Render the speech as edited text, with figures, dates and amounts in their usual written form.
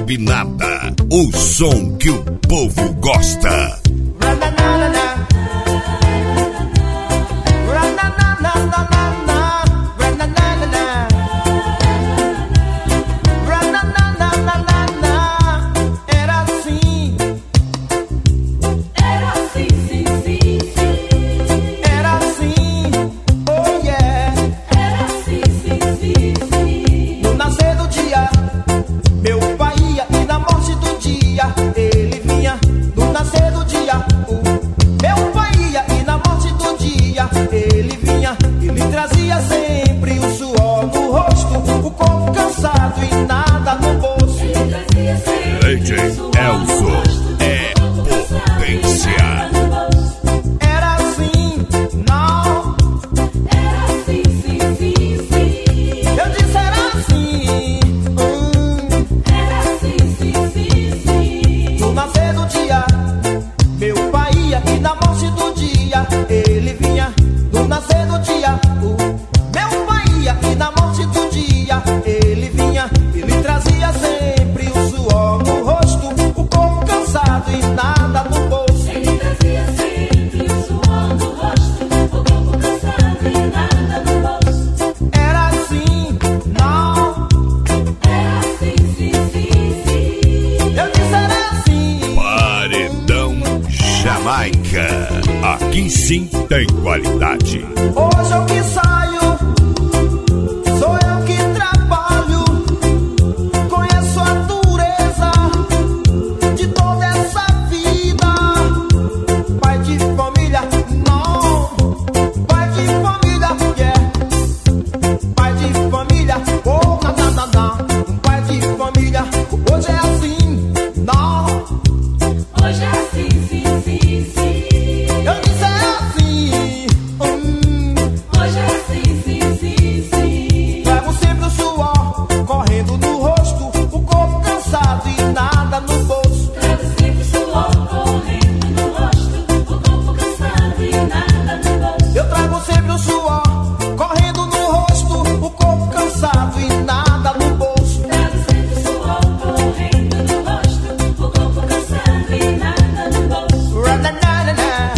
sabe nada. O som que o povo gosta. Aqui sim tem qualidade. Hoje eu que saio, sou eu que trabalho, conheço a dureza de toda essa vida. Pai de família, não, pai de família, yeah. Pai de família, oh, não, não, não. Pai de família, hoje é assim, não. Hoje é assim, sim, sim, sim. Eu disse assim, hoje é assim, sim, sim, sim. Levo sempre o suor correndo no rosto, o corpo cansado e nada no bolso. Trago sempre o suor correndo no rosto, o corpo cansado e nada no bolso. Eu trago sempre o suor correndo no rosto, o corpo cansado e nada no bolso. Trago sempre o suor correndo no rosto, o corpo cansado e nada no bolso. Ra-na-na-na-na.